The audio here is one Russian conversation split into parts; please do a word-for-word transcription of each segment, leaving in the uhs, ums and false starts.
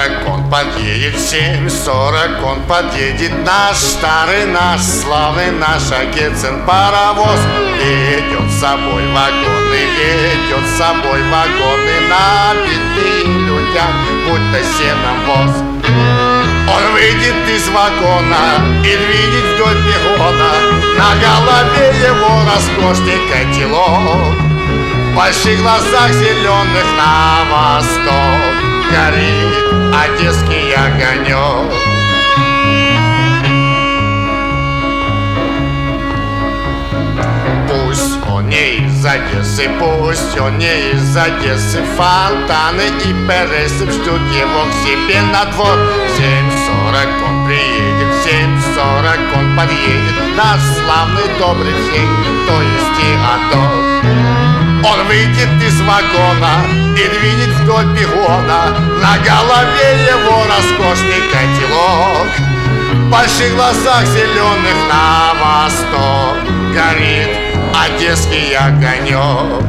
сорок он подъедет, в семь сорок он подъедет. Наш старый, наш славный, наш Огецин паровоз. Ведет с собой вагоны, ведет с собой вагоны, набитые людям, будто сеном воз. Он выйдет из вагона и двинет вдоль перрона. На голове его роскошный котелок, в больших глазах зеленых на восток горит одесский огонек. Пусть он не из Одессы, пусть он не из Одессы, фонтаны и пересы ждут его к себе на двор. В семь сорок он приедет, в семь сорок он подъедет, наш славный добрый всей, то есть Теодор. Он выйдет из вагона и двинет вдоль перрона. На голове его роскошный котелок, в больших глазах зеленых на восток горит одесский огонек.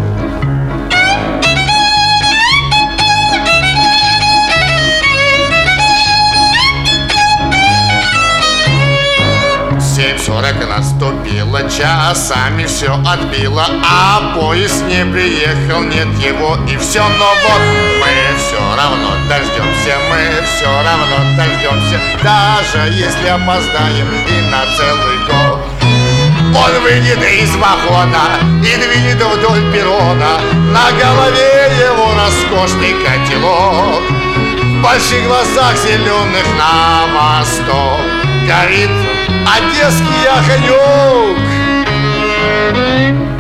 семь сорок наступило, часами все отбило, а поезд не приехал, нет его и все. Но вот мы все равно дождемся, мы все равно дождемся, даже если опоздаем и на целый год. Он выйдет из вагона и двинет вдоль перрона. На голове его роскошный котелок, в больших глазах зеленых на восток горит одесский огонек.